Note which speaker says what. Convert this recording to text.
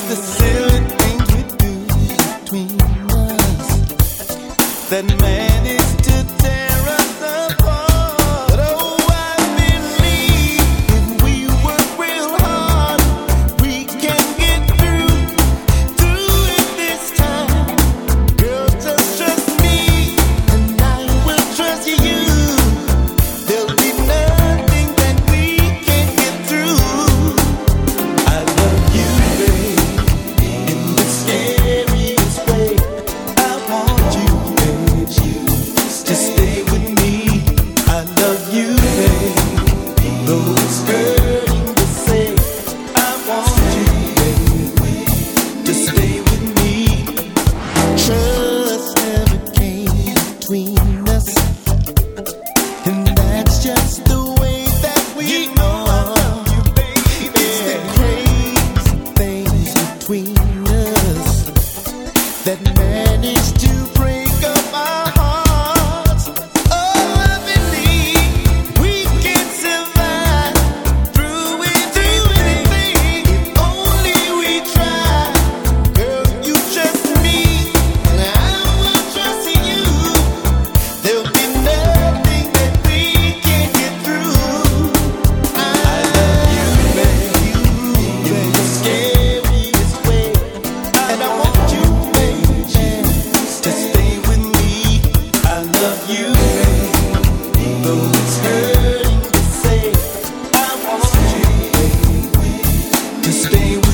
Speaker 1: the silly things we do between us that manage to tear us apart. But oh, I believe if we work real hard, we can get through it this time. Girl, just trust me, and I will trust you. There'll be nothing that we can't get through. I love you, babe, in the scariest way. I want you, babe, to stay with me. I love you, babe, though it's hurting to say. I want you, babe, to stay with me. Trust never came between us, and that's just the way that we know. I love you, baby. It's the crazy things between us that manage to break up our hearts. Oh, I believe we can survive through anything if only we try. Girl, you trust me, and I will trust you. There'll be nothing that we can't get through. I love you, babe, in the scariest way, and I want you, babe, to stay with me. I love you, babe, though it's hurting to say. I want you, babe, to stay with me.